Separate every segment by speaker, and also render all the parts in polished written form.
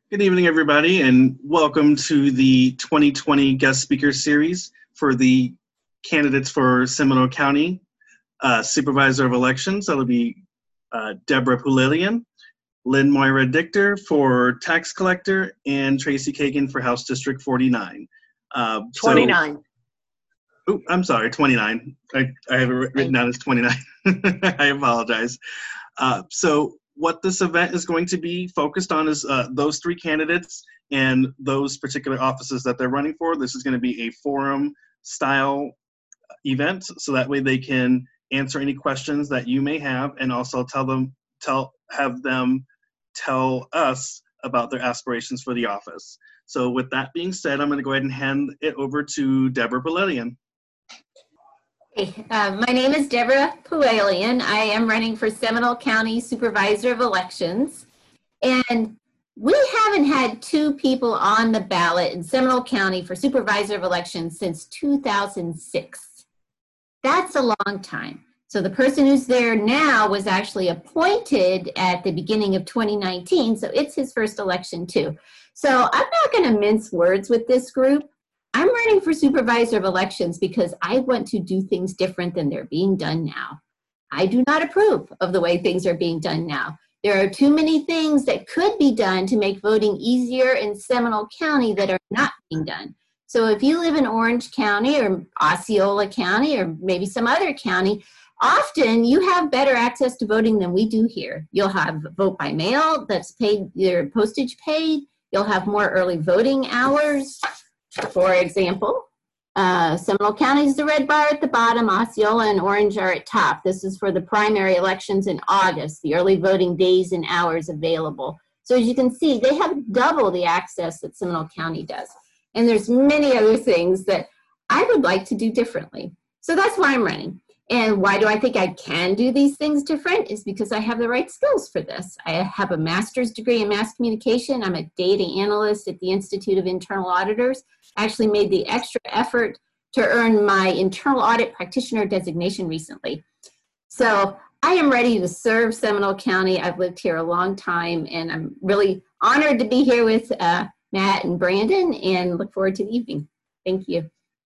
Speaker 1: Good evening, everybody, and welcome to the 2020 guest speaker series for the candidates for Seminole County Supervisor of Elections. That'll be Deborah Pulilian, Lynn Moira Dichter for Tax Collector, and Tracy Kagan for House District 49.
Speaker 2: 29.
Speaker 1: I'm sorry, 29. I have it written down as 29. I apologize. So what this event is going to be focused on is those three candidates and those particular offices that they're running for. This is going to be a forum style event, so that way they can answer any questions that you may have and also have them tell us about their aspirations for the office. So with that being said, I'm going to go ahead and hand it over to Deborah Pulilian.
Speaker 2: Hey, my name is Deborah Pulilian. I am running for Seminole County Supervisor of Elections. And we haven't had two people on the ballot in Seminole County for Supervisor of Elections since 2006. That's a long time. So the person who's there now was actually appointed at the beginning of 2019, so it's his first election too. So I'm not going to mince words with this group. I'm running for Supervisor of Elections because I want to do things different than they're being done now. I do not approve of the way things are being done now. There are too many things that could be done to make voting easier in Seminole County that are not being done. So if you live in Orange County or Osceola County or maybe some other county, often you have better access to voting than we do here. You'll have vote by mail that's paid, your postage paid. You'll have more early voting hours. For example, Seminole County is the red bar at the bottom, Osceola and Orange are at top. This is for the primary elections in August, the early voting days and hours available. So as you can see, they have double the access that Seminole County does. And there's many other things that I would like to do differently. So that's why I'm running. And why do I think I can do these things different is because I have the right skills for this. I have a master's degree in mass communication. I'm a data analyst at the Institute of Internal Auditors. I actually made the extra effort to earn my internal audit practitioner designation recently. So I am ready to serve Seminole County. I've lived here a long time, and I'm really honored to be here with Matt and Brandon, and look forward to the evening. Thank you.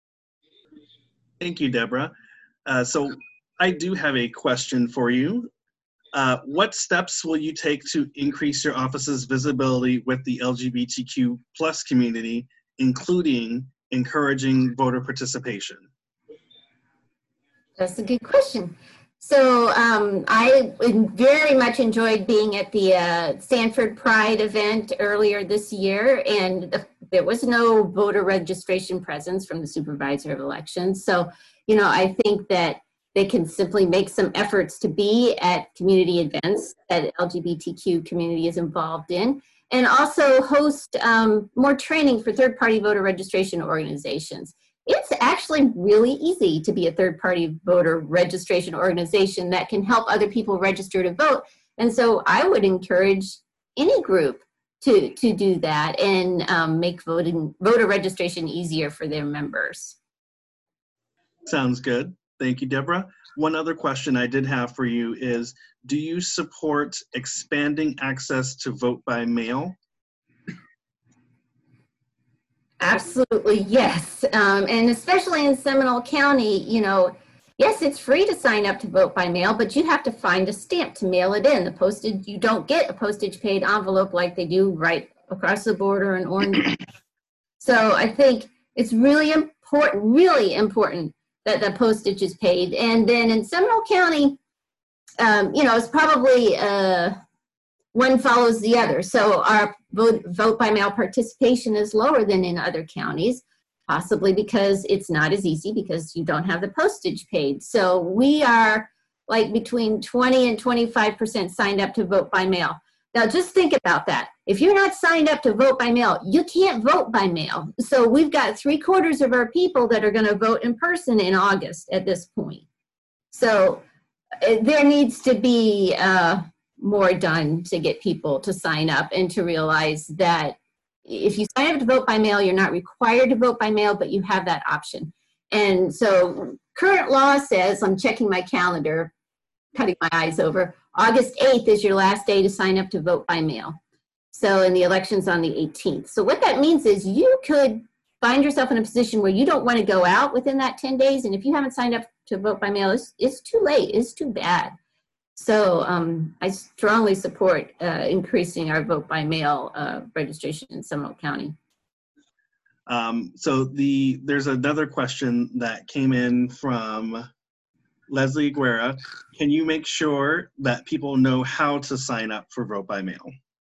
Speaker 1: Thank you, Deborah. So I do have a question for you. What steps will you take to increase your office's visibility with the LGBTQ plus community, including encouraging voter participation?
Speaker 2: That's a good question. So I very much enjoyed being at the Sanford Pride event earlier this year, and there was no voter registration presence from the Supervisor of Elections. So, you know, I think that they can simply make some efforts to be at community events that LGBTQ community is involved in, and also host more training for third-party voter registration organizations. It's actually really easy to be a third-party voter registration organization that can help other people register to vote. And so I would encourage any group to do that and make voter registration easier for their members.
Speaker 1: Sounds good. Thank you, Deborah. One other question I did have for you is, do you support expanding access to vote by mail?
Speaker 2: Absolutely, yes. And especially in Seminole County, you know, yes, it's free to sign up to vote by mail, but you have to find a stamp to mail it in. The postage, you don't get a postage paid envelope like they do right across the border in Orange. So I think it's really important that the postage is paid. And then in Seminole County, you know, it's probably one follows the other. So our vote by mail participation is lower than in other counties, possibly because it's not as easy because you don't have the postage paid. So we are like between 20 and 25% signed up to vote by mail. Now just think about that. If you're not signed up to vote by mail, you can't vote by mail. So we've got 3/4 of our people that are going to vote in person in August at this point. So there needs to be more done to get people to sign up and to realize that if you sign up to vote by mail, you're not required to vote by mail, but you have that option. And so current law says, I'm checking my calendar, cutting my eyes over, August 8th is your last day to sign up to vote by mail. So, and the election's on the 18th. So what that means is you could find yourself in a position where you don't want to go out within that 10 days. And if you haven't signed up to vote by mail, it's too late. It's too bad. So I strongly support increasing our vote by mail registration in Seminole County.
Speaker 1: So there's another question that came in from Leslie Guerra. Can you make sure that people know how to sign up for vote by mail?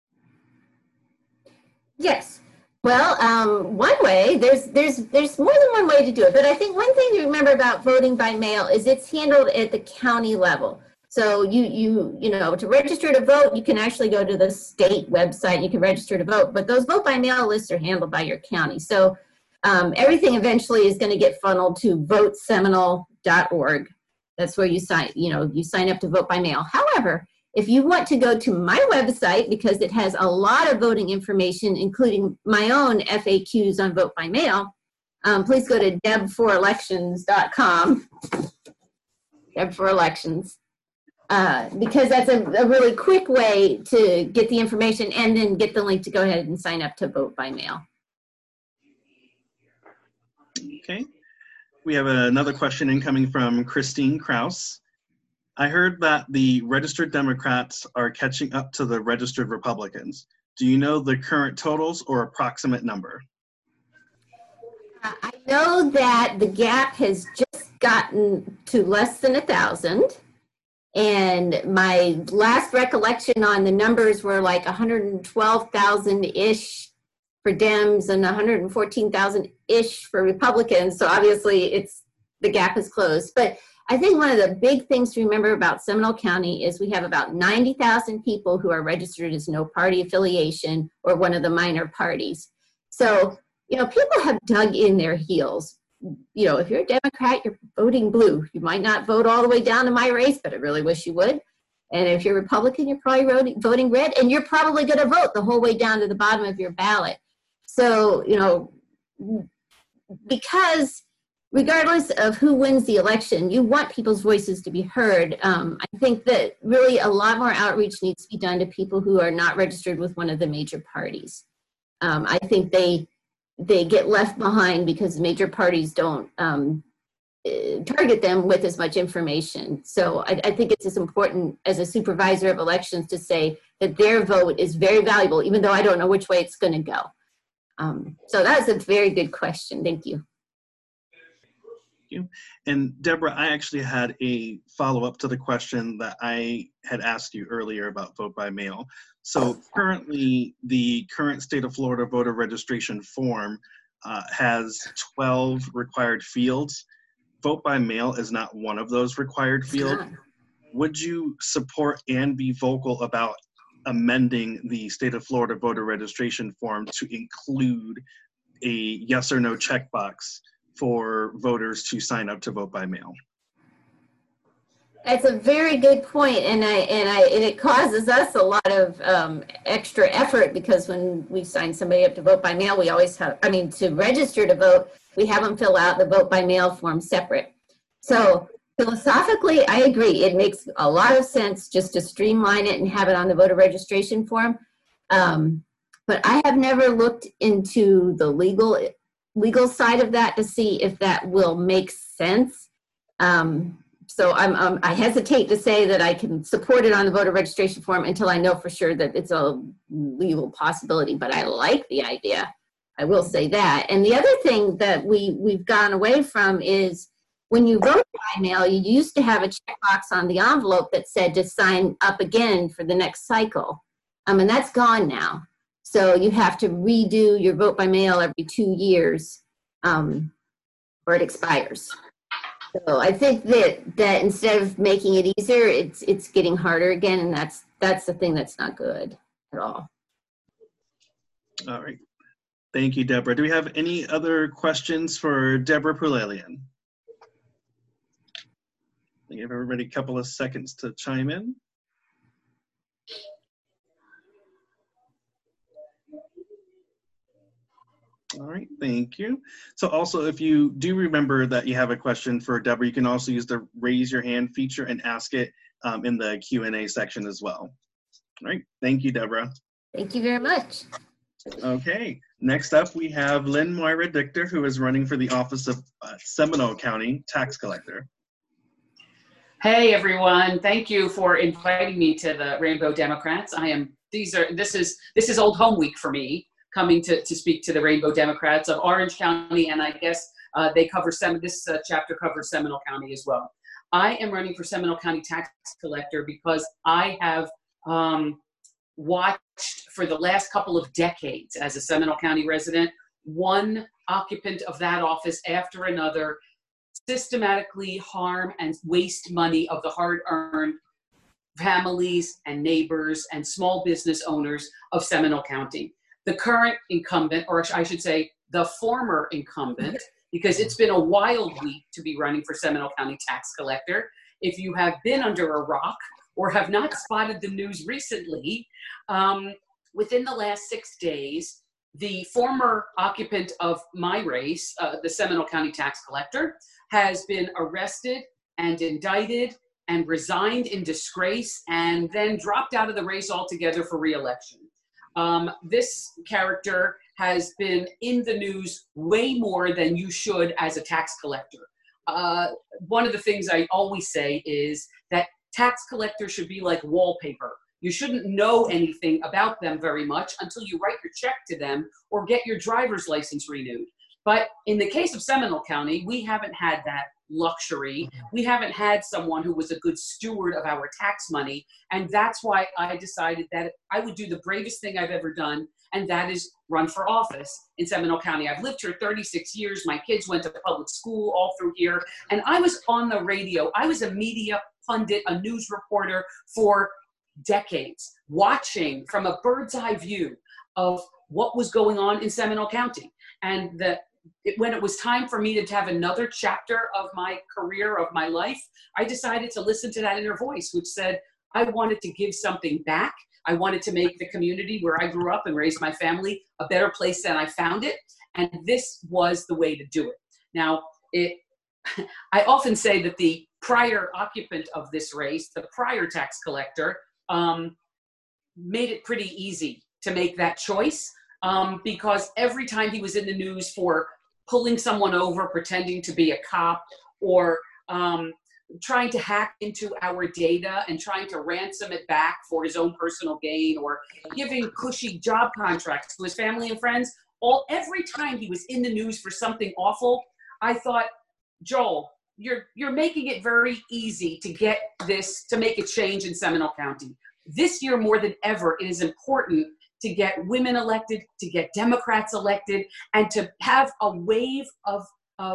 Speaker 2: Yes. Well, one way, there's more than one way to do it, but I think one thing to remember about voting by mail is it's handled at the county level. So you know, to register to vote, you can actually go to the state website, you can register to vote, but those vote by mail lists are handled by your county. So everything eventually is going to get funneled to voteseminole.org. That's where you sign up to vote by mail. However, if you want to go to my website, because it has a lot of voting information, including my own FAQs on vote by mail, please go to deb4elections.com, deb4elections, because that's a really quick way to get the information and then get the link to go ahead and sign up to vote by mail.
Speaker 1: Okay. We have another question incoming from Christine Kraus. I heard that the registered Democrats are catching up to the registered Republicans. Do you know the current totals or approximate number?
Speaker 2: I know that the gap has just gotten to less than 1,000. And my last recollection on the numbers were like 112,000-ish for Dems and 114,000-ish for Republicans. So obviously the gap is closed. But I think one of the big things to remember about Seminole County is we have about 90,000 people who are registered as no party affiliation or one of the minor parties. So, you know, people have dug in their heels. You know, if you're a Democrat, you're voting blue. You might not vote all the way down to my race, but I really wish you would. And if you're Republican, you're probably voting red, and you're probably going to vote the whole way down to the bottom of your ballot. So, you know, because regardless of who wins the election, you want people's voices to be heard. I think that really a lot more outreach needs to be done to people who are not registered with one of the major parties. I think they get left behind because major parties don't target them with as much information. So I think it's as important as a supervisor of elections to say that their vote is very valuable, even though I don't know which way it's going to go. So that's a very good question. Thank you.
Speaker 1: You. And Deborah, I actually had a follow-up to the question that I had asked you earlier about vote by mail. So currently, the current state of Florida voter registration form has 12 required fields. Vote by mail is not one of those required fields. Would you support and be vocal about amending the state of Florida voter registration form to include a yes or no checkbox for voters to sign up to vote by mail?
Speaker 2: That's a very good point, and it causes us a lot of extra effort, because when we sign somebody up to vote by mail, we always have, to register to vote, we have them fill out the vote by mail form separate. So philosophically, I agree. It makes a lot of sense just to streamline it and have it on the voter registration form. But I have never looked into the legal side of that to see if that will make sense. So I hesitate to say that I can support it on the voter registration form until I know for sure that it's a legal possibility, but I like the idea. I will say that. And the other thing that we've gone away from is when you vote by mail, you used to have a checkbox on the envelope that said to sign up again for the next cycle. And that's gone now. So you have to redo your vote by mail every 2 years, or it expires. So I think that instead of making it easier, it's getting harder again, and that's the thing that's not good at all.
Speaker 1: All right. Thank you, Deborah. Do we have any other questions for Deborah Pulalian? I'll give everybody a couple of seconds to chime in. All right, thank you. So also, if you do remember that you have a question for Deborah, you can also use the raise your hand feature and ask it in the Q&A section as well. All right, thank you, Deborah.
Speaker 2: Thank you very much.
Speaker 1: Okay, next up we have Lynn Moira Dichter, who is running for the office of Seminole County Tax Collector.
Speaker 3: Hey everyone, thank you for inviting me to the Rainbow Democrats. This is old home week for me, coming to speak to the Rainbow Democrats of Orange County, and I guess they cover this chapter covers Seminole County as well. I am running for Seminole County Tax Collector because I have watched for the last couple of decades as a Seminole County resident, one occupant of that office after another systematically harm and waste money of the hard-earned families and neighbors and small business owners of Seminole County. The current incumbent, or I should say the former incumbent, because it's been a wild week to be running for Seminole County Tax Collector. If you have been under a rock or have not spotted the news recently, within the last 6 days, the former occupant of my race, the Seminole County Tax Collector, has been arrested and indicted and resigned in disgrace and then dropped out of the race altogether for re-election. This character has been in the news way more than you should as a tax collector. One of the things I always say is that tax collectors should be like wallpaper. You shouldn't know anything about them very much until you write your check to them or get your driver's license renewed. But in the case of Seminole County, we haven't had that luxury. We haven't had someone who was a good steward of our tax money. And that's why I decided that I would do the bravest thing I've ever done, and that is run for office in Seminole County. I've lived here 36 years. My kids went to public school all through here. And I was on the radio. I was a media pundit, a news reporter for decades, watching from a bird's eye view of what was going on in Seminole County. And when it was time for me to have another chapter of my career, of my life, I decided to listen to that inner voice, which said, I wanted to give something back. I wanted to make the community where I grew up and raised my family a better place than I found it. And this was the way to do it. Now, I often say that the prior occupant of this race, the prior tax collector, made it pretty easy to make that choice. Because every time he was in the news for pulling someone over, pretending to be a cop, or trying to hack into our data and trying to ransom it back for his own personal gain, or giving cushy job contracts to his family and friends, every time he was in the news for something awful, I thought, Joel, you're making it very easy to get this, to make a change in Seminole County. This year more than ever, it is important to get women elected, to get Democrats elected, and to have a wave of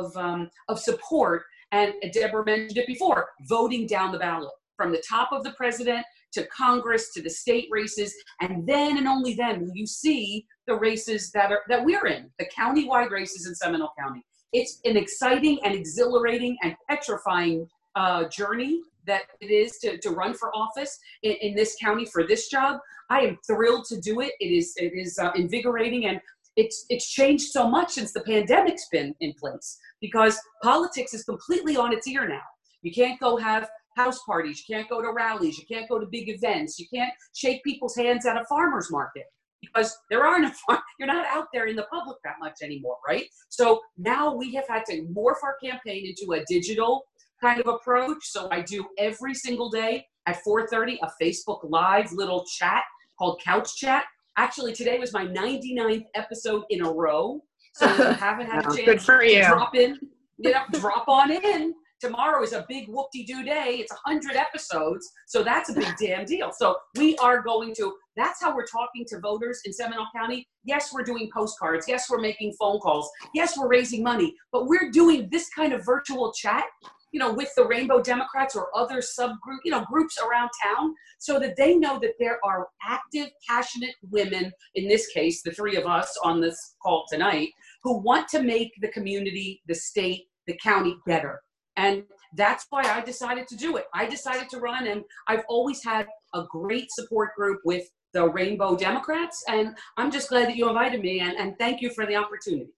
Speaker 3: support. And Deborah mentioned it before, voting down the ballot, from the top of the president to Congress to the state races, and then and only then will you see the races that we're in, the county-wide races in Seminole County. It's an exciting and exhilarating and petrifying journey that it is to run for office in this county for this job. I am thrilled to do it. It is invigorating, and it's changed so much since the pandemic's been in place, because politics is completely on its ear now. You can't go have house parties. You can't go to rallies. You can't go to big events. You can't shake people's hands at a farmer's market because there are no, you're not out there in the public that much anymore, right? So now we have had to morph our campaign into a digital kind of approach. So I do every single day at 4:30 a Facebook Live little chat called Couch Chat. Actually, today was my 99th episode in a row. So if you haven't had a chance to drop in, drop on in. Tomorrow is a big whoop-de-doo day. It's 100 episodes. So that's a big damn deal. So we are going to, that's how we're talking to voters in Seminole County. Yes, we're doing postcards. Yes, we're making phone calls. Yes, we're raising money. But we're doing this kind of virtual chat, with the Rainbow Democrats or other subgroup, groups around town, so that they know that there are active, passionate women, in this case, the three of us on this call tonight, who want to make the community, the state, the county better. And that's why I decided to do it. I decided to run, and I've always had a great support group with the Rainbow Democrats, and I'm just glad that you invited me, and thank you for the opportunity.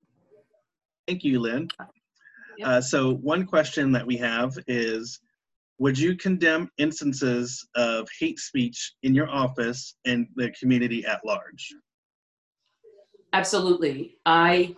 Speaker 1: Thank you, Lynn.
Speaker 3: Yep.
Speaker 1: So one question that we have is, would you condemn instances of hate speech in your office and the community at large?
Speaker 3: Absolutely. I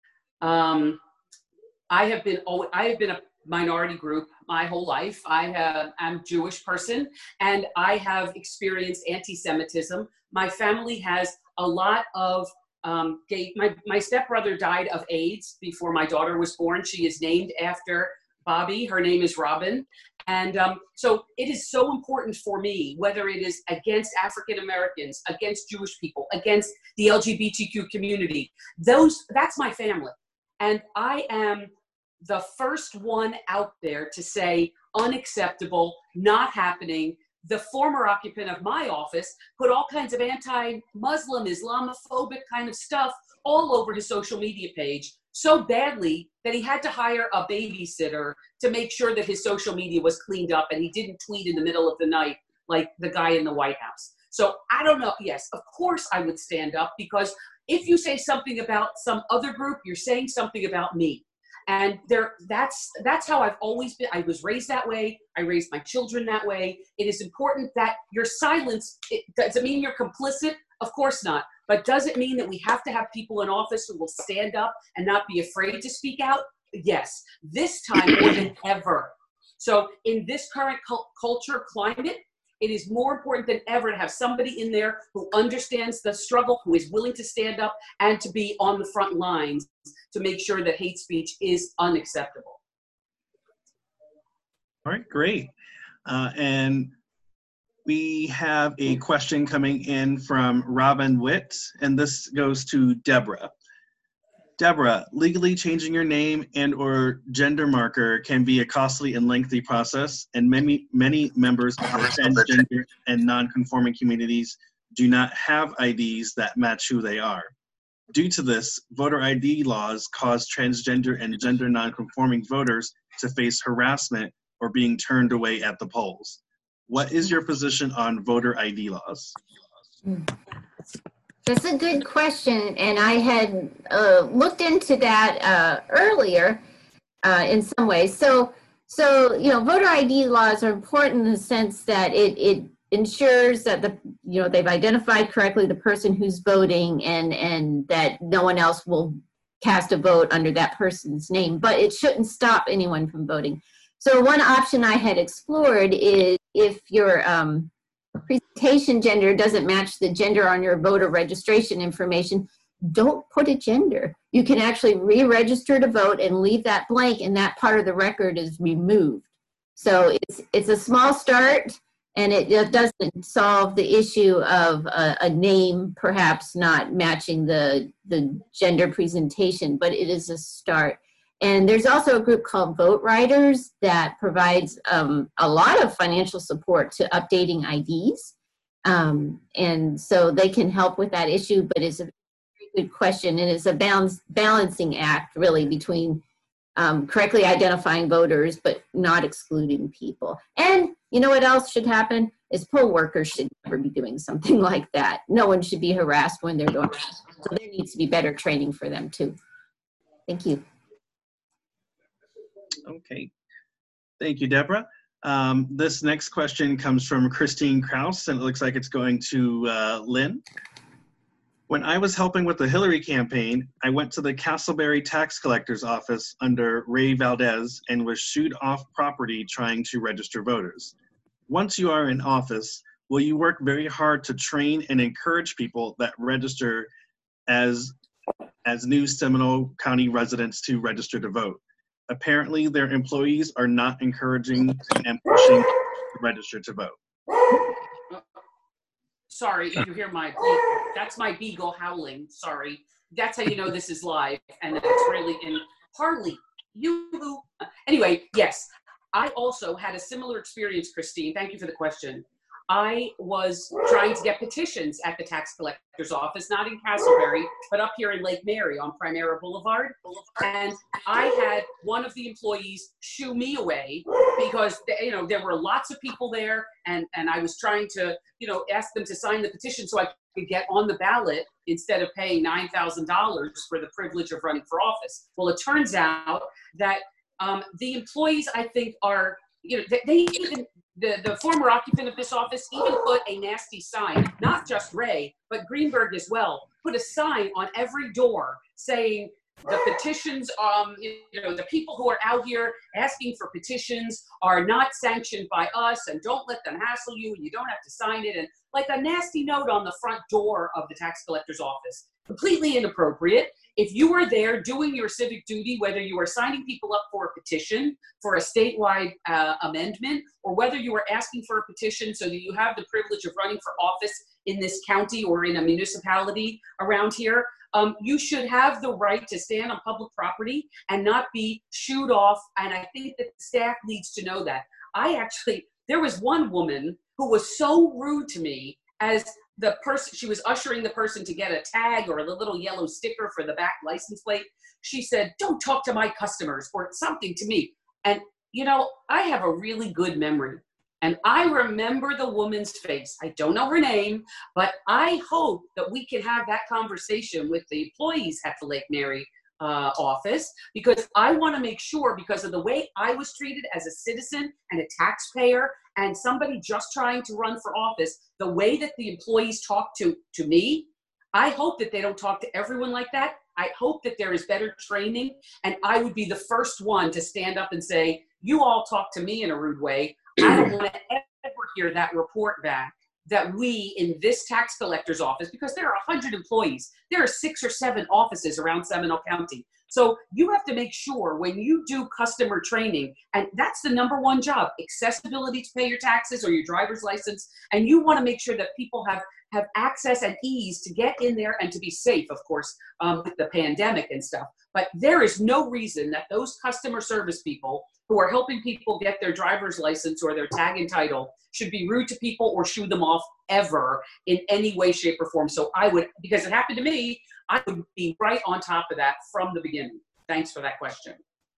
Speaker 3: have been a minority group my whole life. I'm a Jewish person, and I have experienced anti-Semitism. My family has a lot of my stepbrother died of AIDS before my daughter was born. She is named after Bobby. Her name is Robin. And so it is so important for me, whether it is against African Americans, against Jewish people, against the LGBTQ community. That's my family. And I am the first one out there to say unacceptable, not happening. The former occupant of my office put all kinds of anti-Muslim, Islamophobic kind of stuff all over his social media page, so badly that he had to hire a babysitter to make sure that his social media was cleaned up and he didn't tweet in the middle of the night like the guy in the White House. So I don't know. Yes, of course I would stand up, because if you say something about some other group, you're saying something about me. And that's how I've always been. I was raised that way. I raised my children that way. It is important that your silence, does it mean you're complicit? Of course not. But does it mean that we have to have people in office who will stand up and not be afraid to speak out? Yes, this time more than ever. So in this current culture climate, it is more important than ever to have somebody in there who understands the struggle, who is willing to stand up and to be on the front lines to make sure that hate speech is unacceptable.
Speaker 1: All right, great. And we have a question coming in from Robin Witt, and this goes to Deborah. Deborah, legally changing your name and or gender marker can be a costly and lengthy process, and many members of transgender and non-conforming communities do not have IDs that match who they are. Due to this, voter ID laws cause transgender and gender non-conforming voters to face harassment or being turned away at the polls. What is your position on voter ID laws?
Speaker 2: That's a good question, and I had looked into that earlier in some ways. So voter ID laws are important in the sense that it ensures that they've identified correctly the person who's voting, and that no one else will cast a vote under that person's name. But it shouldn't stop anyone from voting. So one option I had explored is if your presentation gender doesn't match the gender on your voter registration information, don't put a gender. You can actually re-register to vote and leave that blank, and that part of the record is removed. So it's a small start, and it doesn't solve the issue of a name perhaps not matching the gender presentation, but it is a start. And there's also a group called Vote Riders that provides a lot of financial support to updating IDs. And so they can help with that issue, but it's a very good question. And it's a balancing act really between correctly identifying voters, but not excluding people. And you know what else should happen is poll workers should never be doing something like that. No one should be harassed when they're doing it. So there needs to be better training for them too. Thank you.
Speaker 1: Okay, thank you, Deborah. This next question comes from Christine Krause, and it looks like it's going to Lynn. When I was helping with the Hillary campaign, I went to the Castleberry tax collector's office under Ray Valdez and was shooed off property trying to register voters. Once you are in office, will you work very hard to train and encourage people that register as new Seminole County residents to register to vote? Apparently, their employees are not encouraging and pushing to register to vote.
Speaker 3: Sorry, if you hear that's my beagle howling. Sorry. That's how you know this is live, and it's really in Harley. Anyway, yes. I also had a similar experience, Christine. Thank you for the question. I was trying to get petitions at the tax collector's office, not in Castleberry, but up here in Lake Mary on Primera Boulevard. And I had one of the employees shoo me away because, there were lots of people there, and I was trying to, ask them to sign the petition so I could get on the ballot instead of paying $9,000 for the privilege of running for office. Well, it turns out that the employees, I think, are you know, they even, the former occupant of this office even put a nasty sign, not just Ray, but Greenberg as well, put a sign on every door saying, the petitions, you know, the people who are out here asking for petitions are not sanctioned by us, and don't let them hassle you, and you don't have to sign it, and like a nasty note on the front door of the tax collector's office. Completely inappropriate. If you are there doing your civic duty, whether you are signing people up for a petition for a statewide amendment, or whether you are asking for a petition so that you have the privilege of running for office in this county or in a municipality around here, you should have the right to stand on public property and not be shooed off. And I think that the staff needs to know that. There was one woman who was so rude to me as the person, she was ushering the person to get a tag or a little yellow sticker for the back license plate. She said, "Don't talk to my customers," or something to me. And, you know, I have a really good memory. And I remember the woman's face. I don't know her name, but I hope that we can have that conversation with the employees at the Lake Mary office, because I want to make sure, because of the way I was treated as a citizen and a taxpayer and somebody just trying to run for office, the way that the employees talk to me, I hope that they don't talk to everyone like that. I hope that there is better training, and I would be the first one to stand up and say, you all talk to me in a rude way. I don't want to ever hear that report back that we in this tax collector's office, because there are 100 employees, there are 6 or 7 offices around Seminole County. So you have to make sure when you do customer training, and that's the #1 job, accessibility to pay your taxes or your driver's license, and you want to make sure that people have access and ease to get in there and to be safe, of course, with the pandemic and stuff. But there is no reason that those customer service people who are helping people get their driver's license or their tag and title should be rude to people or shoo them off ever in any way, shape, or form. So I would, because it happened to me, I would be right on top of that from the beginning. Thanks for that question.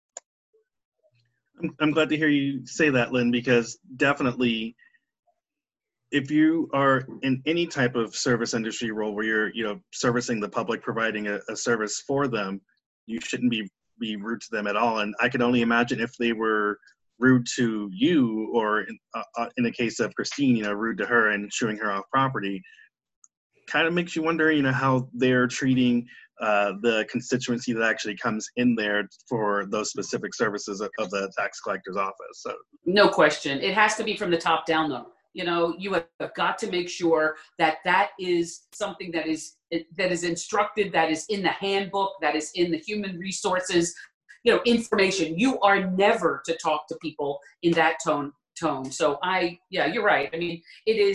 Speaker 1: I'm glad to hear you say that, Lynn, because definitely if you are in any type of service industry role where you're, you know, servicing the public, providing a service for them, you shouldn't be rude to them at all. And I can only imagine if they were rude to you, or in the case of Christine, you know, rude to her and shooing her off property, kind of makes you wonder, you know, how they're treating the constituency that actually comes in there for those specific services of the tax collector's office. So
Speaker 3: no question, it has to be from the top down, though. You know, you have got to make sure that that is something that is instructed, that is in the handbook, that is in the human resources, you know, information. You are never to talk to people in that tone. So yeah, you're right. I mean,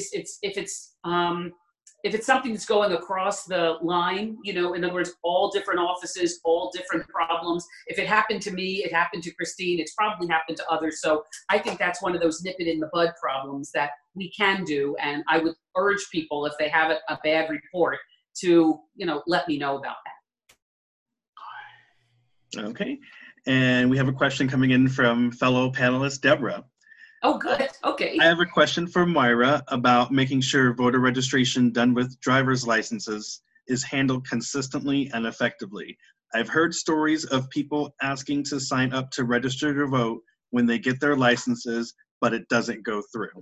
Speaker 3: if it's something that's going across the line, you know, in other words, all different offices, all different problems. If it happened to me, it happened to Christine, it's probably happened to others. So I think that's one of those nip it in the bud problems that we can do. And I would urge people, if they have a bad report, to, you know, let me know about that.
Speaker 1: Okay. And we have a question coming in from fellow panelist Deborah.
Speaker 3: Oh, good. Okay.
Speaker 1: I have a question for Moira about making sure voter registration done with driver's licenses is handled consistently and effectively. I've heard stories of people asking to sign up to register to vote when they get their licenses, but it doesn't go through.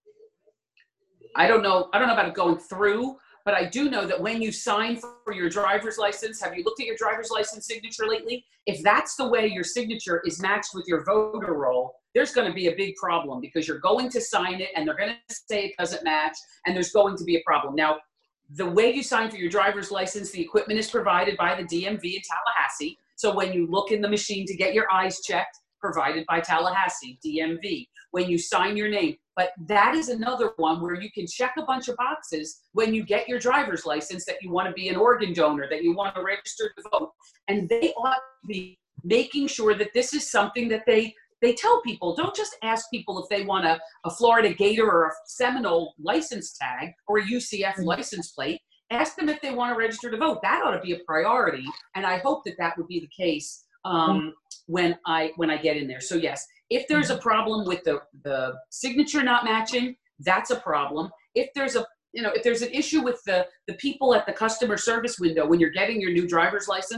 Speaker 3: I don't know about it going through, but I do know that when you sign for your driver's license, have you looked at your driver's license signature lately? If that's the way your signature is matched with your voter roll, there's going to be a big problem, because you're going to sign it and they're going to say it doesn't match, and there's going to be a problem. Now, the way you sign for your driver's license, the equipment is provided by the DMV in Tallahassee. So when you look in the machine to get your eyes checked, provided by Tallahassee, DMV. When you sign your name. But that is another one where you can check a bunch of boxes when you get your driver's license that you want to be an organ donor, that you want to register to vote. And they ought to be making sure that this is something that they tell people. Don't just ask people if they want a Florida Gator or a Seminole license tag or a UCF license plate. Ask them if they want to register to vote. That ought to be a priority. And I hope that that would be the case when I get in there. So yes, if there's a problem with the signature not matching, that's a problem. If there's an issue with the people at the customer service window when you're getting your new driver's license,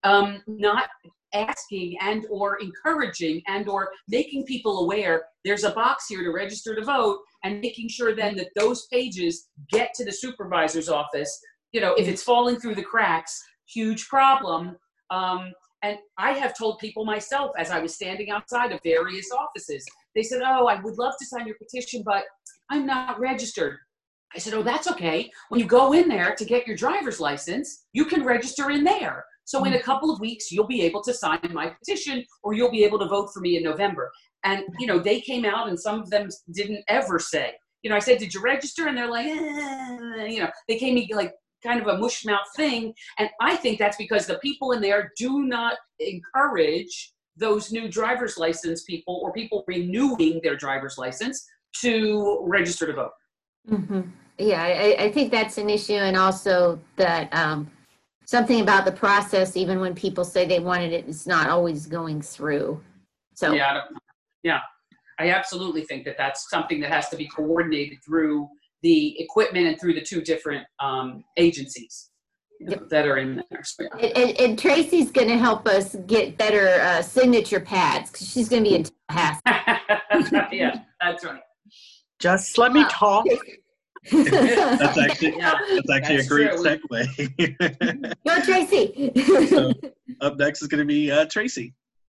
Speaker 3: not asking and or encouraging and or making people aware there's a box here to register to vote, and making sure then that those pages get to the supervisor's office. You know, if it's falling through the cracks, huge problem. And I have told people myself as I was standing outside of various offices, they said, oh, I would love to sign your petition, but I'm not registered. I said, oh, that's okay. When you go in there to get your driver's license, you can register in there. So in a couple of weeks, you'll be able to sign my petition, or you'll be able to vote for me in November. And, you know, they came out and some of them didn't ever say, you know, I said, did you register? And they're like, you know, they came like kind of a mush mouth thing. And I think that's because the people in there do not encourage those new driver's license people or people renewing their driver's license to register to vote.
Speaker 2: Mm-hmm. Yeah, I think that's an issue. And also that something about the process, even when people say they wanted it, it's not always going through. So
Speaker 3: yeah, I absolutely think that that's something that has to be coordinated through the equipment and through the two different agencies that are in there. So, yeah.
Speaker 2: And Tracy's going to help us get better signature pads, because she's going to be in Tallahassee.
Speaker 3: Yeah, that's right.
Speaker 4: Just let me talk.
Speaker 1: That's actually a great
Speaker 3: true.
Speaker 1: segue.
Speaker 2: Go, Tracy.
Speaker 1: So, up next is going to be Tracy.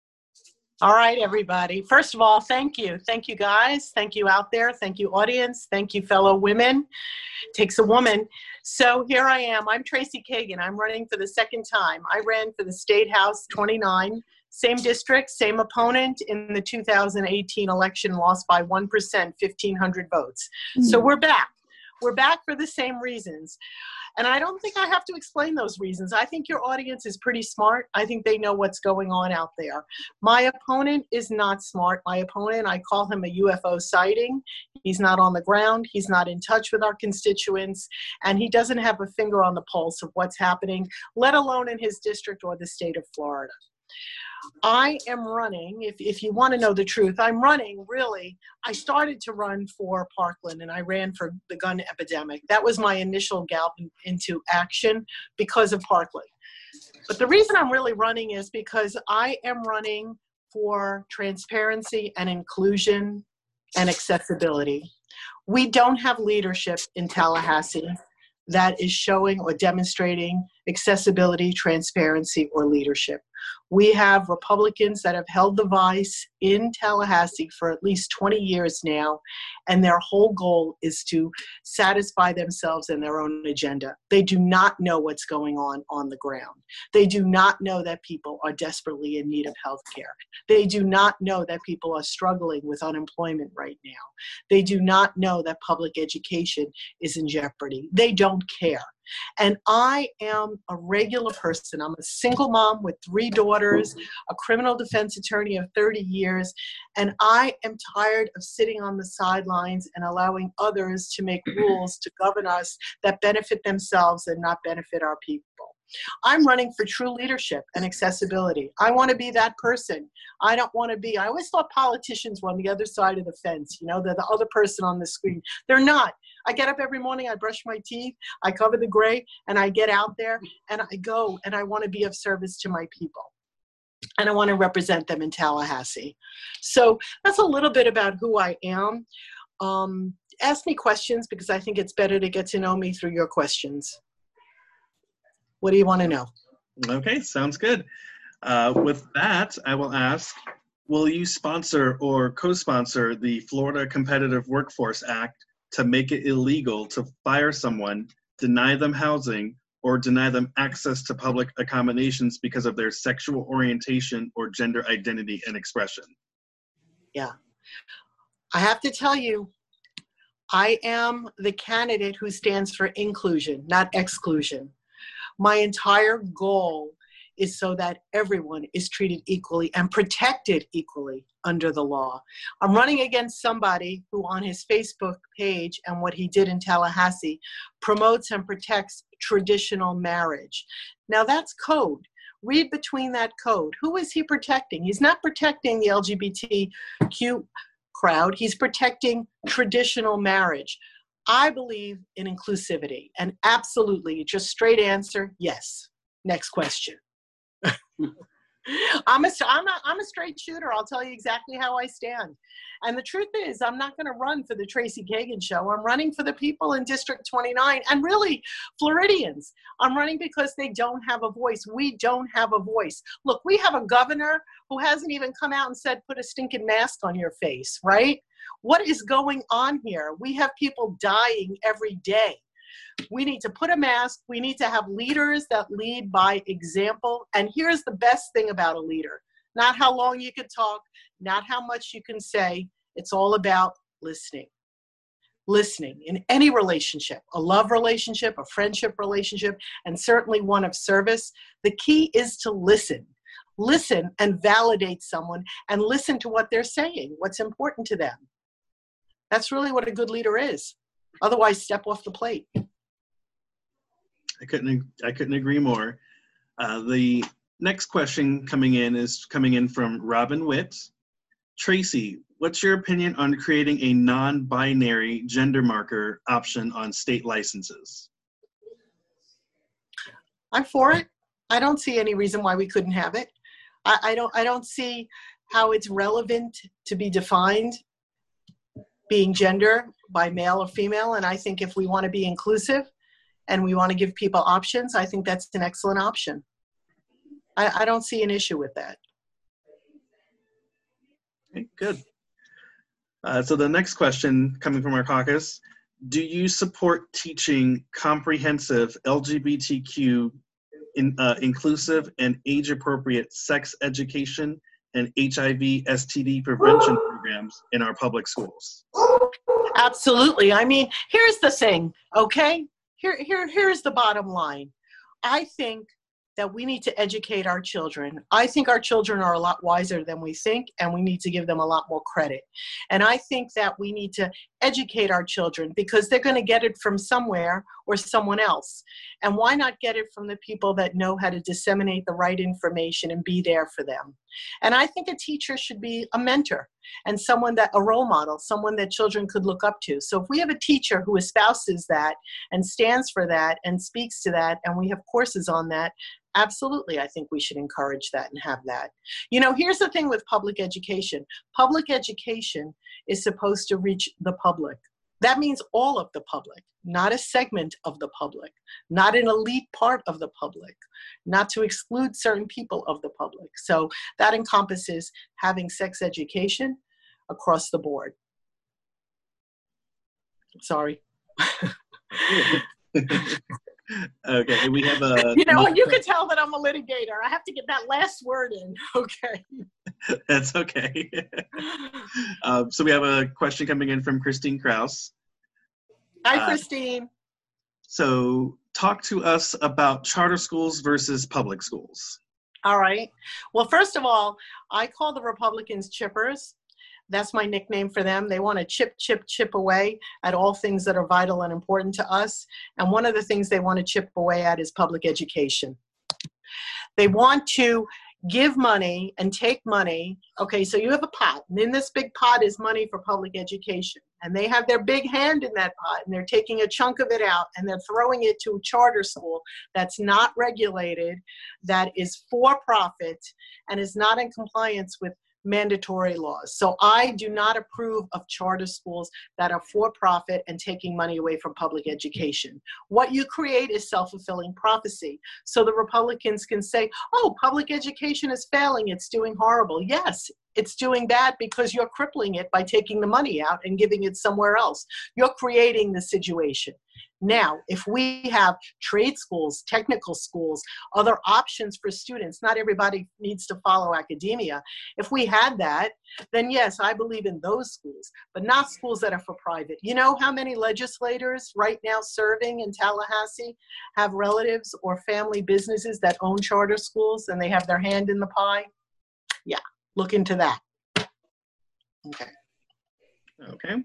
Speaker 4: All right, everybody. First of all, thank you. Thank you, guys. Thank you out there. Thank you, audience. Thank you, fellow women. Takes a woman. So here I am. I'm Tracy Kagan. I'm running for the second time. I ran for the State House 29. Same district, same opponent in the 2018 election, lost by 1%, 1,500 votes. So we're back. We're back for the same reasons. And I don't think I have to explain those reasons. I think your audience is pretty smart. I think they know what's going on out there. My opponent is not smart. My opponent, I call him a UFO sighting. He's not on the ground. He's not in touch with our constituents. And he doesn't have a finger on the pulse of what's happening, let alone in his district or the state of Florida. I am running, if you want to know the truth, I'm running, really. I started to run for Parkland, and I ran for the gun epidemic. That was my initial gallop into action because of Parkland. But the reason I'm really running is because I am running for transparency and inclusion and accessibility. We don't have leadership in Tallahassee that is showing or demonstrating accessibility, transparency, or leadership. We have Republicans that have held the vice in Tallahassee for at least 20 years now, and their whole goal is to satisfy themselves and their own agenda. They do not know what's going on the ground. They do not know that people are desperately in need of health care. They do not know that people are struggling with unemployment right now. They do not know that public education is in jeopardy. They don't care. And I am a regular person. I'm a single mom with 3 daughters, a criminal defense attorney of 30 years, and I am tired of sitting on the sidelines and allowing others to make rules to govern us that benefit themselves and not benefit our people. I'm running for true leadership and accessibility. I want to be that person. I don't want to be, I always thought politicians were on the other side of the fence. You know, they're the other person on the screen. They're not. I get up every morning, I brush my teeth, I cover the gray, and I get out there and I go and I want to be of service to my people. And I want to represent them in Tallahassee. So that's a little bit about who I am. Ask me questions, because I think it's better to get to know me through your questions. What do you want to know?
Speaker 1: Okay, sounds good. With that, I will ask, will you sponsor or co-sponsor the Florida Competitive Workforce Act to make it illegal to fire someone, deny them housing, or deny them access to public accommodations because of their sexual orientation or gender identity and expression?
Speaker 4: Yeah. I have to tell you, I am the candidate who stands for inclusion, not exclusion. My entire goal is so that everyone is treated equally and protected equally under the law. I'm running against somebody who on his Facebook page and what he did in Tallahassee promotes and protects traditional marriage. Now that's code. Read between that code. Who is he protecting? He's not protecting the LGBTQ crowd. He's protecting traditional marriage. I believe in inclusivity, and absolutely, just straight answer, yes. Next question. I'm a straight shooter. I'll tell you exactly how I stand. And the truth is, I'm not going to run for the Tracy Kagan show. I'm running for the people in District 29 and really Floridians. I'm running because they don't have a voice. We don't have a voice. Look, we have a governor who hasn't even come out and said, put a stinking mask on your face, right? What is going on here? We have people dying every day. We need to put a mask. We need to have leaders that lead by example. And here's the best thing about a leader. Not how long you can talk, not how much you can say. It's all about listening. Listening in any relationship, a love relationship, a friendship relationship, and certainly one of service. The key is to listen. Listen and validate someone and listen to what they're saying, what's important to them. That's really what a good leader is. Otherwise, step off the plate.
Speaker 1: I couldn't agree more. The next question coming in from Robin Witt. Tracy, what's your opinion on creating a non-binary gender marker option on state licenses?
Speaker 4: I'm for it. I don't see any reason why we couldn't have it. I don't see how it's relevant to be defined being gender by male or female. And I think if we want to be inclusive and we want to give people options, I think that's an excellent option. I don't see an issue with that.
Speaker 1: Okay, good. So the next question coming from our caucus, do you support teaching comprehensive LGBTQ inclusive and age-appropriate sex education and HIV STD prevention programs in our public schools?
Speaker 4: Absolutely. I mean, here's the thing, okay? Here's the bottom line. I think that we need to educate our children. I think our children are a lot wiser than we think, and we need to give them a lot more credit. And I think that we need to educate our children because they're going to get it from somewhere or someone else. And why not get it from the people that know how to disseminate the right information and be there for them? And I think a teacher should be a mentor and a role model, someone that children could look up to. So if we have a teacher who espouses that and stands for that and speaks to that, and we have courses on that, absolutely, I think we should encourage that and have that. You know, here's the thing with public education. Public education is supposed to reach the public. That means all of the public, not a segment of the public, not an elite part of the public, not to exclude certain people of the public. So that encompasses having sex education across the board. Sorry.
Speaker 1: Okay, we have a...
Speaker 4: You know, you can tell that I'm a litigator. I have to get that last word in, okay?
Speaker 1: That's okay. So we have a question coming in from Christine Kraus.
Speaker 4: Hi, Christine.
Speaker 1: So talk to us about charter schools versus public schools.
Speaker 4: All right. Well, first of all, I call the Republicans chippers. That's my nickname for them. They want to chip away at all things that are vital and important to us. And one of the things they want to chip away at is public education. They want to give money and take money. Okay, so you have a pot, and in this big pot is money for public education. And they have their big hand in that pot, and they're taking a chunk of it out, and they're throwing it to a charter school that's not regulated, that is for profit, and is not in compliance with mandatory laws. So I do not approve of charter schools that are for profit and taking money away from public education. What you create is self-fulfilling prophecy. So the Republicans can say, oh, public education is failing, it's doing horrible. Yes, it's doing bad because you're crippling it by taking the money out and giving it somewhere else. You're creating the situation. Now, if we have trade schools, technical schools, other options for students, not everybody needs to follow academia. If we had that, then yes, I believe in those schools, but not schools that are for private. You know how many legislators right now serving in Tallahassee have relatives or family businesses that own charter schools and they have their hand in the pie? Yeah, look into that. Okay.
Speaker 1: Okay.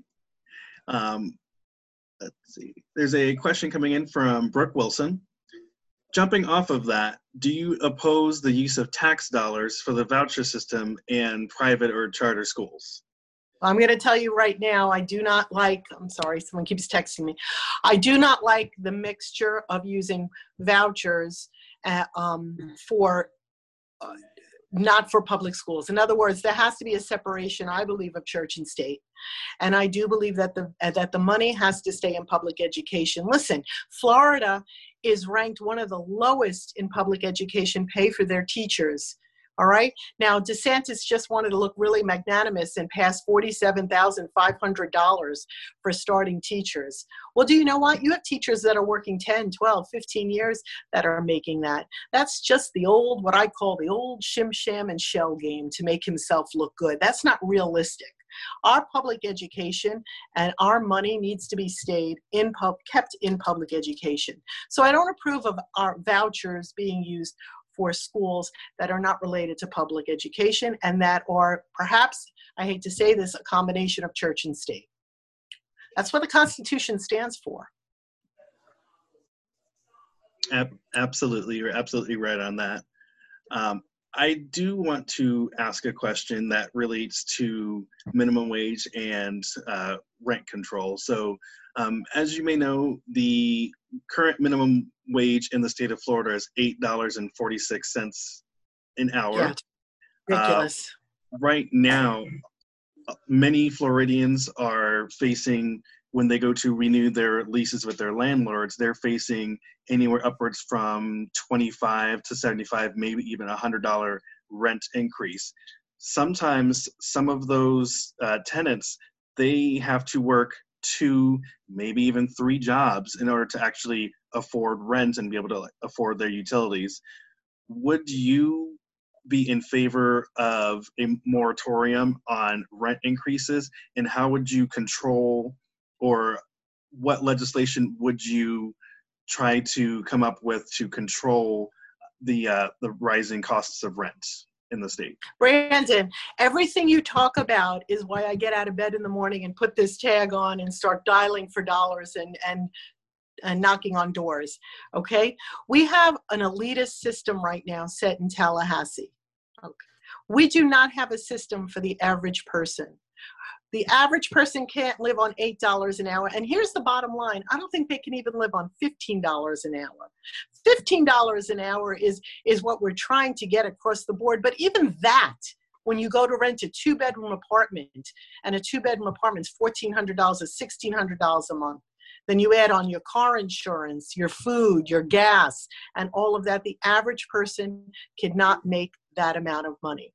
Speaker 1: Let's see. There's a question coming in from Brooke Wilson. Jumping off of that, do you oppose the use of tax dollars for the voucher system and private or charter schools?
Speaker 4: I'm going to tell you right now, I do not like, I'm sorry, someone keeps texting me. I do not like the mixture of using vouchers for not for public schools. In other words, there has to be a separation, I believe, of church and state. And I do believe that the money has to stay in public education. Listen, Florida is ranked one of the lowest in public education pay for their teachers. All right. Now, DeSantis just wanted to look really magnanimous and pass $47,500 for starting teachers. Well, do you know what? You have teachers that are working 10, 12, 15 years that are making that. That's just the old, what I call the old shim sham and shell game to make himself look good. That's not realistic. Our public education and our money needs to be kept in public education. So I don't approve of our vouchers being used for schools that are not related to public education and that are perhaps, I hate to say this, a combination of church and state. That's what the Constitution stands for.
Speaker 1: Absolutely. You're absolutely right on that. I do want to ask a question that relates to minimum wage and rent control. So as you may know, the current minimum wage in the state of Florida is $8.46 an hour.
Speaker 4: Yeah, ridiculous.
Speaker 1: Right now, many Floridians are facing, when they go to renew their leases with their landlords, they're facing anywhere upwards from $25 to $75, maybe even $100 rent increase. Sometimes some of those tenants, they have to work 2, maybe even 3 jobs in order to actually afford rent and be able to afford their utilities. Would you be in favor of a moratorium on rent increases, and how would you control, or what legislation would you try to come up with to control the rising costs of rent in the state?
Speaker 4: Brandon, everything you talk about is why I get out of bed in the morning and put this tag on and start dialing for dollars and knocking on doors, okay? We have an elitist system right now set in Tallahassee. Okay. We do not have a system for the average person. The average person can't live on $8 an hour. And here's the bottom line. I don't think they can even live on $15 an hour. $15 an hour is what we're trying to get across the board. But even that, when you go to rent a 2-bedroom apartment, and a 2-bedroom apartment is $1,400, $1,600 a month, then you add on your car insurance, your food, your gas, and all of that. The average person cannot make that amount of money.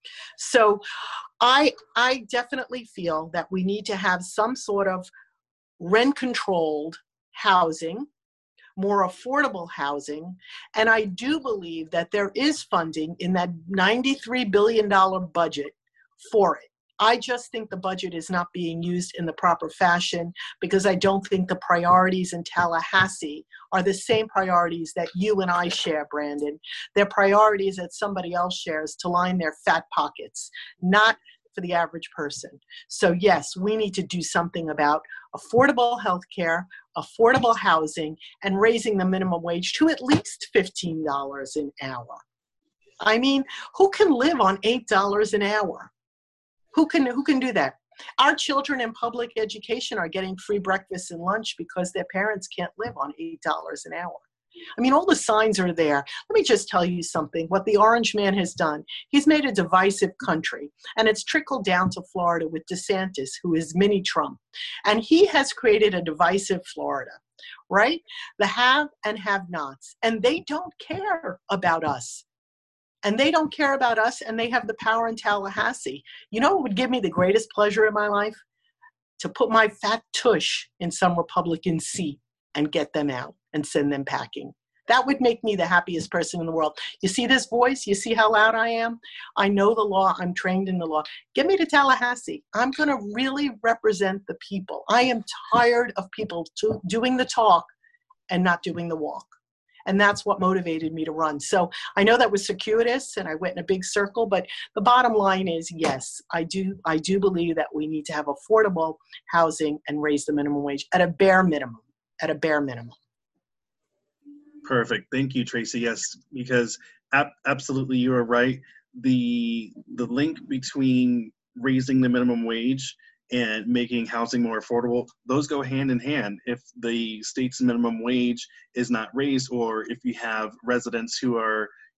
Speaker 4: So I definitely feel that we need to have some sort of rent-controlled housing, more affordable housing, and I do believe that there is funding in that $93 billion budget for it. I just think the budget is not being used in the proper fashion because I don't think the priorities in Tallahassee are the same priorities that you and I share, Brandon. They're priorities that somebody else shares to line their fat pockets, not for the average person. So yes, we need to do something about affordable health care, affordable housing, and raising the minimum wage to at least $15 an hour. I mean, who can live on $8 an hour? Who can do that? Our children in public education are getting free breakfast and lunch because their parents can't live on $8 an hour. I mean, all the signs are there. Let me just tell you something. What the Orange Man has done, he's made a divisive country, and it's trickled down to Florida with DeSantis, who is mini Trump. And he has created a divisive Florida, right? The have and have-nots, and they don't care about us. And they don't care about us, and they have the power in Tallahassee. You know what would give me the greatest pleasure in my life? To put my fat tush in some Republican seat and get them out and send them packing. That would make me the happiest person in the world. You see this voice? You see how loud I am? I know the law. I'm trained in the law. Get me to Tallahassee. I'm going to really represent the people. I am tired of people doing the talk and not doing the walk. And that's what motivated me to run. So I know that was circuitous and I went in a big circle, but the bottom line is, yes, I do believe that we need to have affordable housing and raise the minimum wage at a bare minimum,
Speaker 1: Perfect. Thank you, Tracy. Yes, because absolutely you are right. The link between raising the minimum wage and making housing more affordable, those go hand in hand. If the state's minimum wage is not raised, or if you have residents who are,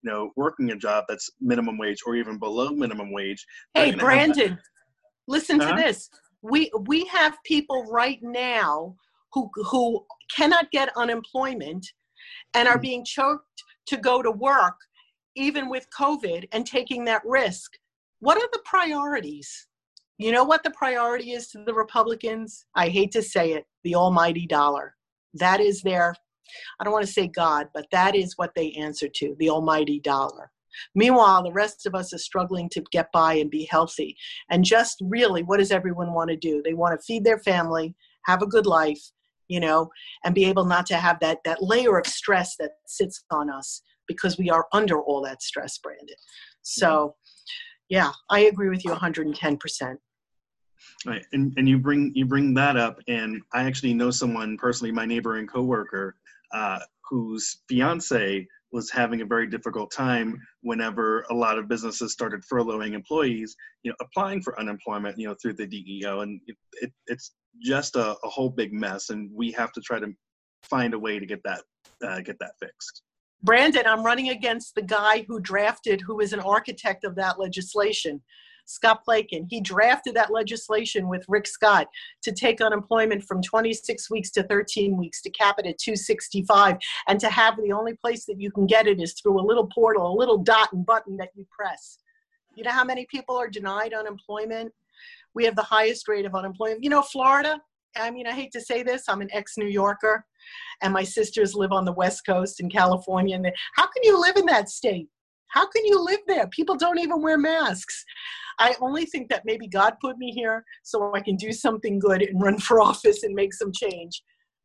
Speaker 1: working a job that's minimum wage or even below minimum wage.
Speaker 4: Hey, Brandon, listen to
Speaker 1: Uh-huh.
Speaker 4: this. We have people right now who cannot get unemployment and are being choked to go to work, even with COVID, and taking that risk. What are the priorities? You know what the priority is to the Republicans? I hate to say it, the almighty dollar. That is their, I don't want to say God, but that is what they answer to, the almighty dollar. Meanwhile, the rest of us are struggling to get by and be healthy. And just really, what does everyone want to do? They want to feed their family, have a good life, and be able not to have that layer of stress that sits on us because we are under all that stress, Brandon. So, yeah, I agree with you 110%.
Speaker 1: Right. And you bring that up, and I actually know someone personally, my neighbor and coworker, whose fiance was having a very difficult time whenever a lot of businesses started furloughing employees, applying for unemployment, through the DEO, and it's just a whole big mess, and we have to try to find a way to get that fixed.
Speaker 4: Brandon, I'm running against the guy who is an architect of that legislation, Scott Plakin. He drafted that legislation with Rick Scott to take unemployment from 26 weeks to 13 weeks, to cap it at 265, and to have the only place that you can get it is through a little portal, a little dot and button that you press. You know how many people are denied unemployment? We have the highest rate of unemployment. Florida, I hate to say this, I'm an ex-New Yorker, and my sisters live on the West Coast in California. And how can you live in that state? How can you live there? People don't even wear masks. I only think that maybe God put me here so I can do something good and run for office and make some change.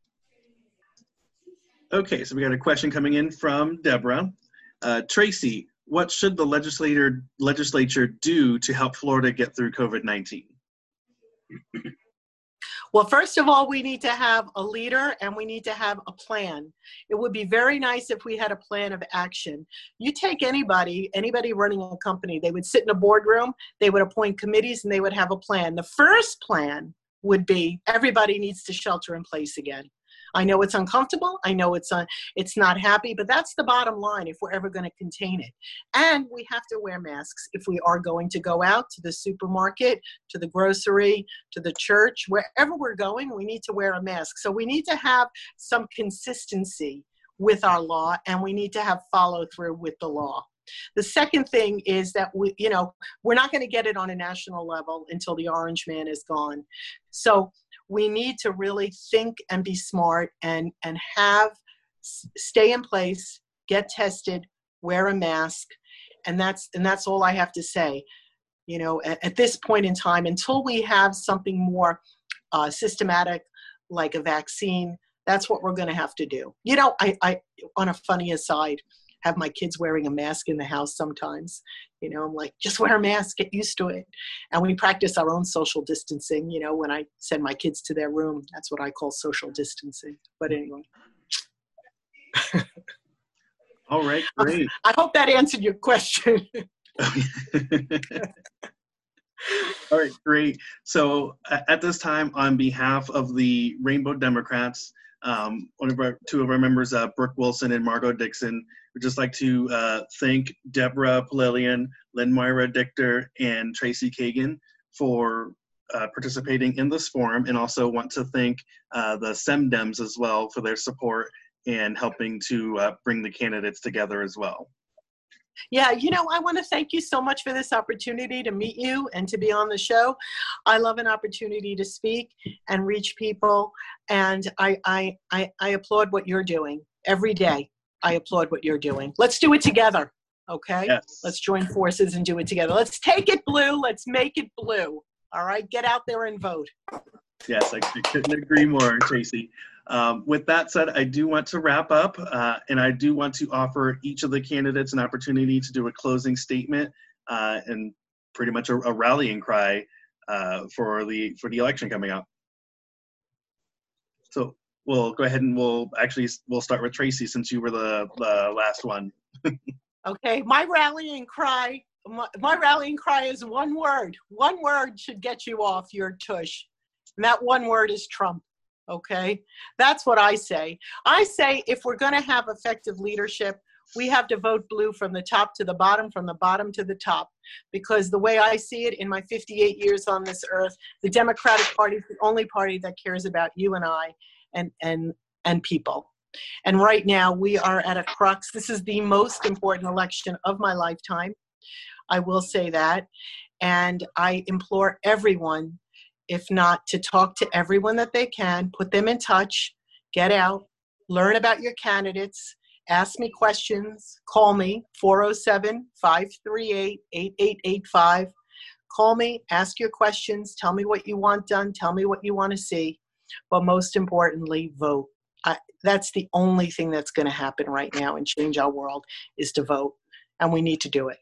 Speaker 1: Okay, so we got a question coming in from Deborah. Tracy, what should the legislature do to help Florida get through COVID-19?
Speaker 4: Well, first of all, we need to have a leader and we need to have a plan. It would be very nice if we had a plan of action. You take anybody running a company, they would sit in a boardroom, they would appoint committees, and they would have a plan. The first plan would be everybody needs to shelter in place again. I know it's uncomfortable. I know it's not happy, but that's the bottom line if we're ever going to contain it. And we have to wear masks if we are going to go out to the supermarket, to the grocery, to the church, wherever we're going, we need to wear a mask. So we need to have some consistency with our law, and we need to have follow through with the law. The second thing is that we're not going to get it on a national level until the orange man is gone. So we need to really think and be smart and stay in place, get tested, wear a mask, and that's all I have to say. At this point in time, until we have something more systematic, like a vaccine, that's what we're going to have to do. I on a funny aside, have my kids wearing a mask in the house sometimes. I'm like, just wear a mask, get used to it. And we practice our own social distancing, when I send my kids to their room. That's what I call social distancing. But anyway.
Speaker 1: All right, great.
Speaker 4: I hope that answered your question.
Speaker 1: All right, great. So at this time, on behalf of the Rainbow Democrats, two of our members, Brooke Wilson and Margot Dixon, we'd just like to thank Deborah Pulelian, Lynn Moira Dichter, and Tracy Kagan for participating in this forum, and also want to thank the SEMDEMs as well for their support and helping to bring the candidates together as well.
Speaker 4: Yeah, I want to thank you so much for this opportunity to meet you and to be on the show. I love an opportunity to speak and reach people, and I applaud what you're doing every day. I applaud what you're doing. Let's do it together, okay?
Speaker 1: Yes.
Speaker 4: Let's join forces and do it together. Let's take it blue. Let's make it blue. All right, get out there and vote.
Speaker 1: Yes, I couldn't agree more, Tracy. With that said, I do want to wrap up, and I do want to offer each of the candidates an opportunity to do a closing statement and pretty much a rallying cry for the election coming up. So we'll go ahead and we'll start with Tracy, since you were the last one.
Speaker 4: Okay, my rallying cry is one word. One word should get you off your tush, and that one word is Trump. Okay, that's what I say. I say if we're going to have effective leadership, we have to vote blue from the top to the bottom, from the bottom to the top, because the way I see it in my 58 years on this earth, the Democratic Party is the only party that cares about you and I and people. And right now we are at a crux. This is the most important election of my lifetime. I will say that. And I implore everyone, if not to talk to everyone that they can, put them in touch, get out, learn about your candidates, ask me questions, call me, 407-538-8885. Call me, ask your questions, tell me what you want done, tell me what you want to see, but most importantly, vote. That's the only thing that's going to happen right now and change our world is to vote, and we need to do it.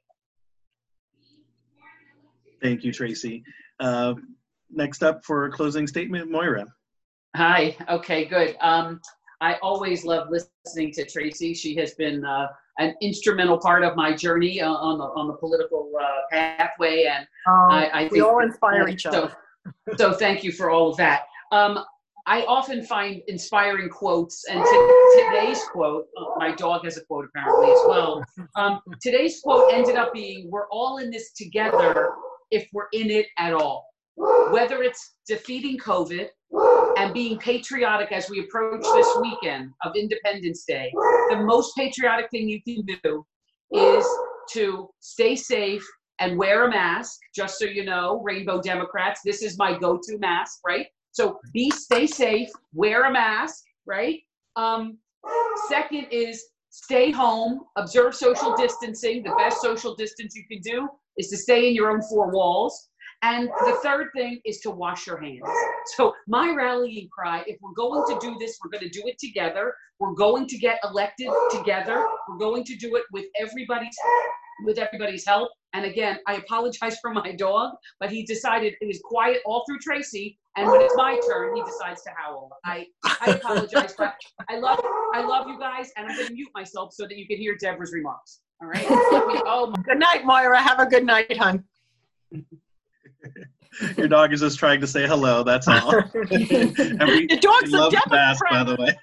Speaker 1: Thank you, Tracy. Next up for a closing statement, Moira.
Speaker 3: Hi. Okay, good. I always love listening to Tracy. She has been an instrumental part of my journey on the political pathway, and I think
Speaker 4: we all inspire each other.
Speaker 3: So thank you for all of that. I often find inspiring quotes, and today's quote, my dog has a quote apparently as well. Today's quote ended up being, "We're all in this together if we're in it at all." Whether it's defeating COVID and being patriotic as we approach this weekend of Independence Day, the most patriotic thing you can do is to stay safe and wear a mask. Just so you know, Rainbow Democrats, this is my go-to mask, right? So stay safe, wear a mask, right? Second is stay home, observe social distancing. The best social distance you can do is to stay in your own four walls. And the third thing is to wash your hands. So my rallying cry, if we're going to do this, we're going to do it together. We're going to get elected together. We're going to do it with everybody's help. And again, I apologize for my dog, but he decided it was quiet all through Tracy. And when it's my turn, he decides to howl. I apologize, but I love you guys, and I'm going to mute myself so that you can hear Deborah's remarks. All right.
Speaker 4: Good night, Moira. Have a good night, hon.
Speaker 1: Your dog is just trying to say hello, that's all.
Speaker 4: Your dog's a Democrat,
Speaker 1: by the way.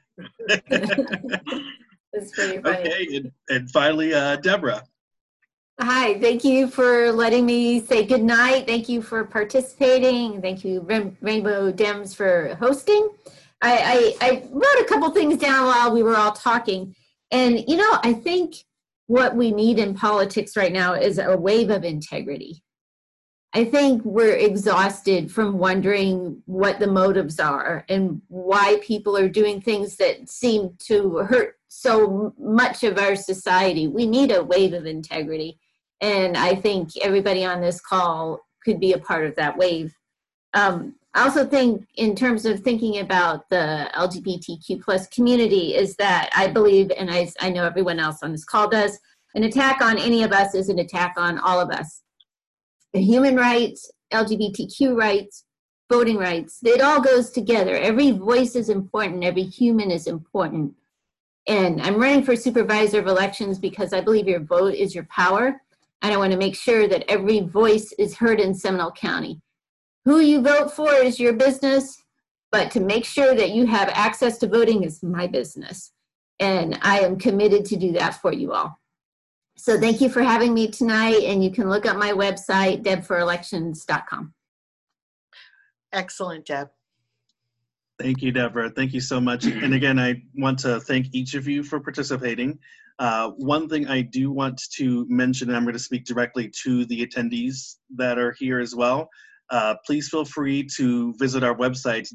Speaker 2: That's pretty funny.
Speaker 1: Okay, and finally, Deborah.
Speaker 2: Hi, thank you for letting me say good night. Thank you for participating. Thank you, Rainbow Dems, for hosting. I wrote a couple things down while we were all talking. And, you know, I think what we need in politics right now is a wave of integrity. I think we're exhausted from wondering what the motives are and why people are doing things that seem to hurt so much of our society. We need a wave of integrity. And I think everybody on this call could be a part of that wave. I also think in terms of thinking about the LGBTQ plus community is that I believe, and I know everyone else on this call does, an attack on any of us is an attack on all of us. Human rights, LGBTQ rights, voting rights, it all goes together. Every voice is important. Every human is important. And I'm running for supervisor of elections because I believe your vote is your power. And I want to make sure that every voice is heard in Seminole County. Who you vote for is your business, but to make sure that you have access to voting is my business. And I am committed to do that for you all. So thank you for having me tonight, and you can look up my website, debforelections.com.
Speaker 4: Excellent, Deb.
Speaker 1: Thank you, Deborah. Thank you so much. And again, I want to thank each of you for participating. One thing I do want to mention, and I'm going to speak directly to the attendees that are here as well. Please feel free to visit our website,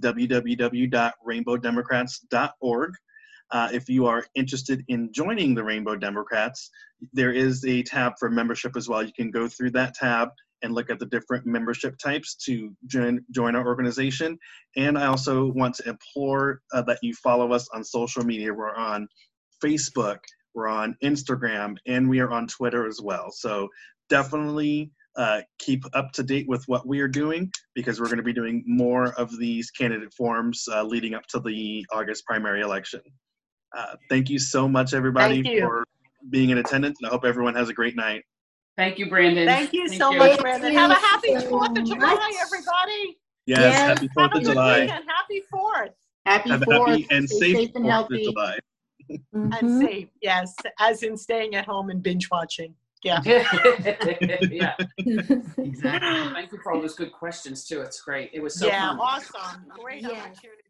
Speaker 1: www.rainbowdemocrats.org. If you are interested in joining the Rainbow Democrats, there is a tab for membership as well. You can go through that tab and look at the different membership types to join our organization. And I also want to implore that you follow us on social media. We're on Facebook, we're on Instagram, and we are on Twitter as well. So definitely keep up to date with what we are doing, because we're going to be doing more of these candidate forums leading up to the August primary election. Thank you so much, everybody, for being in attendance, and I hope everyone has a great night.
Speaker 3: Thank you, Brandon.
Speaker 4: Thank you so much, Brandon. Have a happy 4th of July, everybody.
Speaker 1: Yes, happy 4th of July.
Speaker 4: Happy 4th.
Speaker 2: Happy 4th.
Speaker 1: Happy and
Speaker 2: Stay
Speaker 1: safe
Speaker 2: and
Speaker 1: 4th
Speaker 2: healthy.
Speaker 1: of July.
Speaker 4: And
Speaker 2: Mhm.
Speaker 4: safe, yes, as in staying at home and binge watching. Yeah.
Speaker 3: Yeah.
Speaker 5: Exactly.
Speaker 3: Thank you for all those good questions too. It's great. It was so
Speaker 4: Yeah,
Speaker 3: fun.
Speaker 4: awesome. Great
Speaker 2: Yes.
Speaker 4: opportunity.